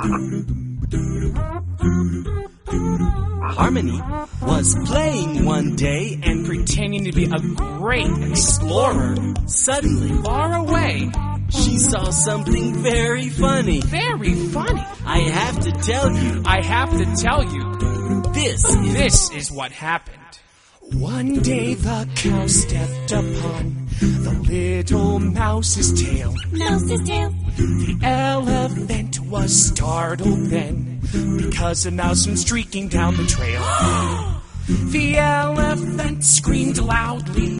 Harmony was playing one day and pretending to be a great explorer. suddenly Far away. she saw something very funny. Very funny. I have to tell you, I have to tell you, this is what happened. One day the cow stepped upon the little mouse's tail. Mouse's tail. The elephant was startled then, because a mouse went streaking down the trail. The elephant screamed loudly.